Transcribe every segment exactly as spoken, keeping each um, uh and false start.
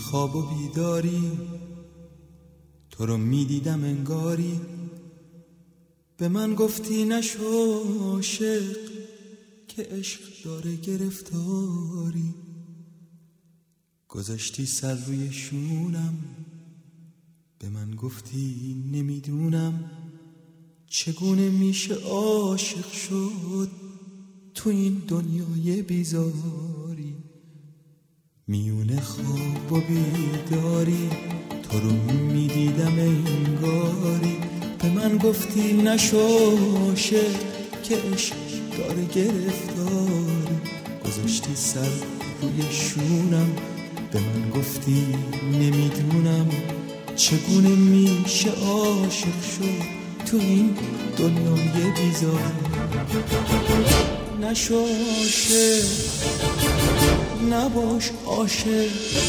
خواب و بیداری، تو رو میدیدم انگاری. به من گفتی نشو عاشق که عشق داره گرفتاری. گذاشتی سر روی شونم، به من گفتی نمیدونم چگونه میشه عاشق شد تو این دنیای بیزاری. میونه خواب و بیداری، تو رو میدیدم انگاری. به من گفتی نشو عاشق که عشق داره گرفتاری. گذاشتی سر روی شونم، به من گفتی نمیدونم چگونه میشه عاشق شد تو این دنیای بیزاری. نشو عاشق، نباش عاشق،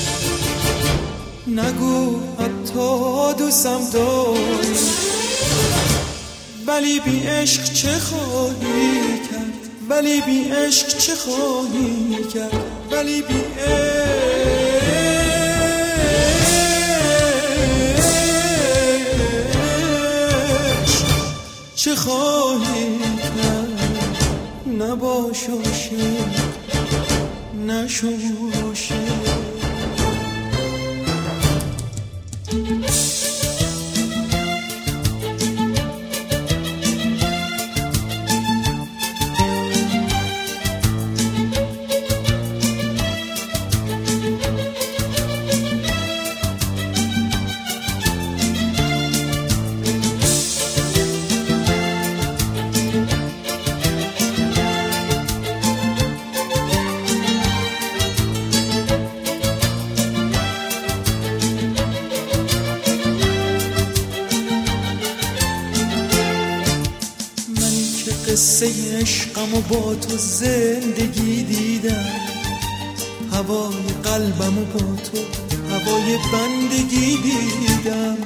نگو حتی دوستم داری. ولی بی عشق چه خواهی کرد، ولی بی عشق چه خواهی کرد، ولی بی عشق چه خواهی کرد. نباش عاشق، نشو عاشق. قصه عشقم و با تو زندگی دیدم، هوای قلبم و با تو هوای بندگی دیدم.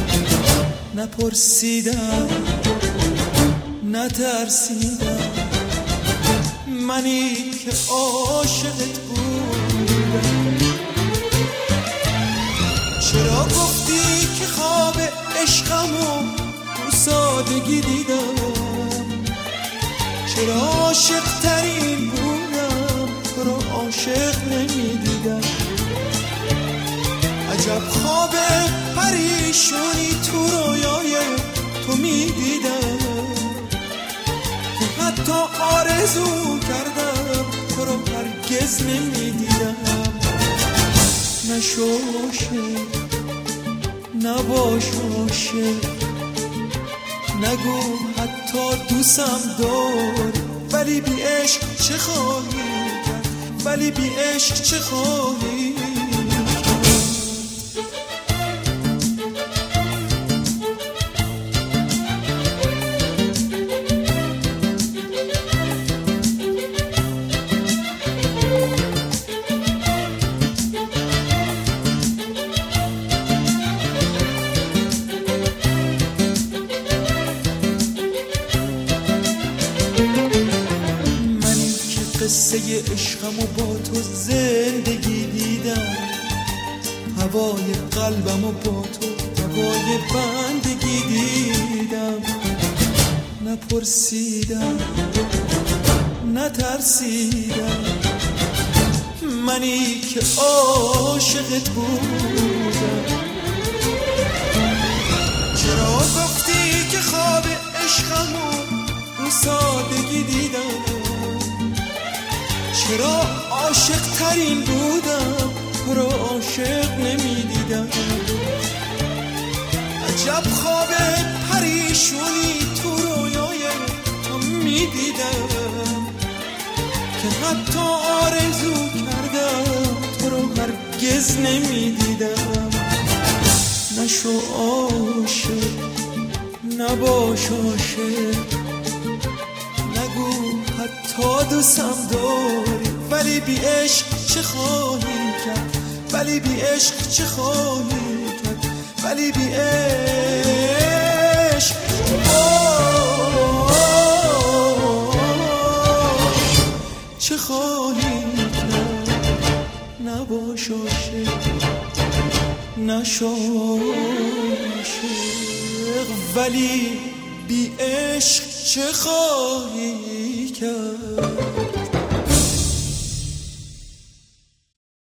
نپرسیدم نترسیدم، منی که عاشقت بودم. چرا گفتی که خواب عشقم و تو سادگی دیدم؟ چرا عاشق ترین بودم تو رو عاشق نمیدیدم؟ عجب خواب پریشونی تو رویای تو میدیدم که حتی آرزو کردم تو رو هرگز نمیدیدم. نشو عاشق، نباش عاشق، نگو حتی دوستم داری. ولی بی عشق چه خواهی کرد، ولی بی عشق چه خواهی کرد. قصه عشقم و با تو زندگی دیدم، هوای قلبم و با تو هوای بندگی دیدم. نپرسیدم نترسیدم، منی که عاشقت بودم. چرا گفتی که خواب عشقم و سادگی دیدم؟ چرا عاشق ترین بودم تو رو عاشق نمیدیدم؟ عجب خواب پریشونی تو رویای تو میدیدم که حتی آرزو کردم تو رو هرگز نمیدیدم. نشو عاشق، نباش عاشق، نگو حتی دوستم داری. ولی بی عشق چه خواهی کرد، ولی بی عشق چه خواهی کرد، ولی بی عشق چه خواهی کرد. نباش عاشق. نشو عاشق، ولی بی عشق چه خواهی